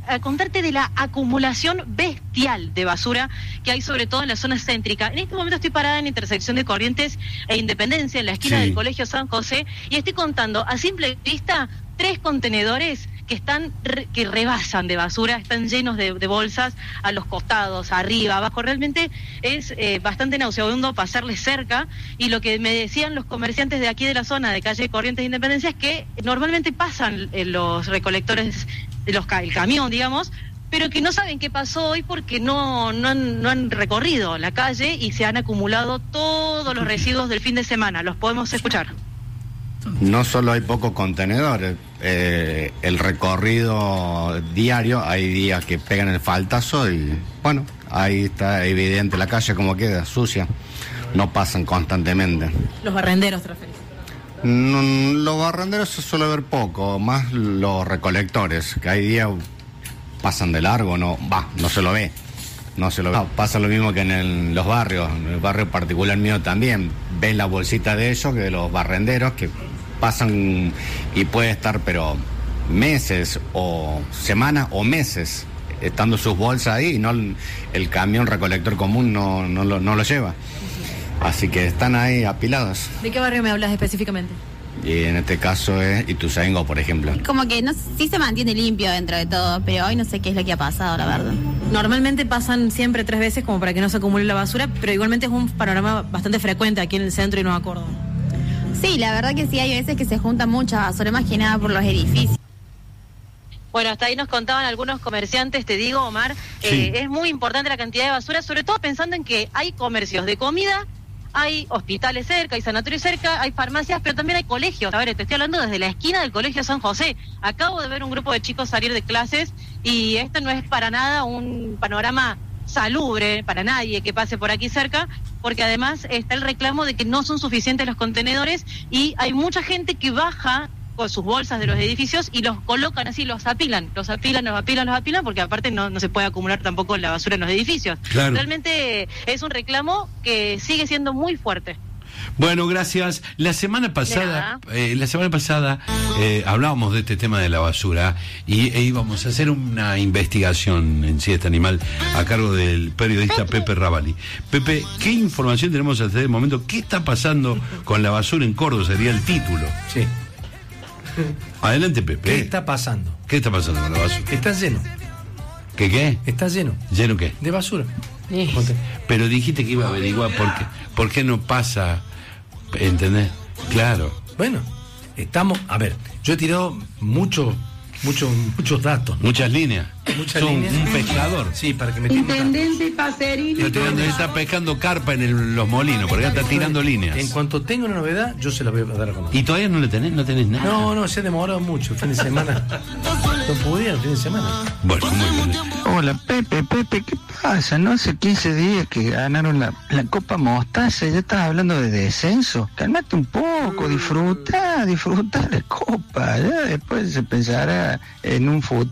a contarte de la acumulación bestial de basura que hay sobre todo en la zona céntrica. En este momento estoy parada en la intersección de Corrientes e Independencia, en la esquina del Colegio San José, y estoy contando a simple vista 3 contenedores que rebasan de basura, están llenos de bolsas a los costados, arriba, abajo. Realmente es bastante nauseabundo pasarles cerca, y lo que me decían los comerciantes de aquí de la zona de calle Corrientes e Independencia es que normalmente pasan los recolectores, el camión, digamos, pero que no saben qué pasó hoy porque no han recorrido la calle y se han acumulado todos los residuos del fin de semana. Los podemos escuchar. No solo hay pocos contenedores, el recorrido diario, hay días que pegan el faltazo y bueno, ahí está evidente la calle como queda, sucia, no pasan constantemente. ¿Los barrenderos te referís? Los barrenderos se suele ver poco, más los recolectores, que hay días pasan de largo, no se lo ve. No, pasa lo mismo que en los barrios, en el barrio particular mío también, ves la bolsita de ellos, que de los barrenderos, que pasan y puede estar pero meses o semanas o meses estando sus bolsas ahí, y no el camión recolector común no lo lleva. Así que están ahí apilados. ¿De qué barrio me hablas específicamente? Y en este caso es Ituzaingó, por ejemplo. Como que sí se mantiene limpio dentro de todo, pero hoy no sé qué es lo que ha pasado, la verdad. Normalmente pasan siempre 3 veces como para que no se acumule la basura, pero igualmente es un panorama bastante frecuente aquí en el centro y Nueva Córdoba. Sí, la verdad que sí, hay veces que se junta mucha basura, más que nada por los edificios. Bueno, hasta ahí nos contaban algunos comerciantes, te digo, Omar, es muy importante la cantidad de basura, sobre todo pensando en que hay comercios de comida, hay hospitales cerca, hay sanatorios cerca, hay farmacias, pero también hay colegios. A ver, te estoy hablando desde la esquina del Colegio San José. Acabo de ver un grupo de chicos salir de clases y esto no es para nada un panorama salubre para nadie que pase por aquí cerca, porque además está el reclamo de que no son suficientes los contenedores y hay mucha gente que baja con sus bolsas de los edificios y los colocan así, los apilan, porque aparte no se puede acumular tampoco la basura en los edificios. Claro. Realmente es un reclamo que sigue siendo muy fuerte. Bueno, gracias. La semana pasada hablábamos de este tema de la basura y íbamos a hacer una investigación en Siesta Animal a cargo del periodista Pepe Ravali. Pepe, ¿qué información tenemos hasta el momento? ¿Qué está pasando con la basura en Córdoba? Sería el título. Sí. Adelante, Pepe. ¿Qué está pasando? ¿Qué está pasando con la basura? Está lleno. ¿Qué? Está lleno. ¿Lleno qué? De basura. Pero dijiste que iba a averiguar por qué no pasa, ¿entendés? Claro. Bueno, a ver, yo he tirado muchos datos, ¿no? Muchas líneas. Son un pescador. Sí, para que me Intendente Pacerini. Está pescando carpa en los molinos, porque está tirando líneas. En cuanto tenga una novedad, yo se la voy a dar a conocer. ¿Y todavía no le tenés? ¿No tenés nada? No, se ha demorado mucho el fin de semana. No pudieron el fin de semana. Bueno, muy bien. Hola, Pepe, ¿qué pasa? No hace 15 días que ganaron la Copa Mostaza, ya estás hablando de descenso. Calmate un poco, disfruta la Copa, ya después se pensará en un futuro.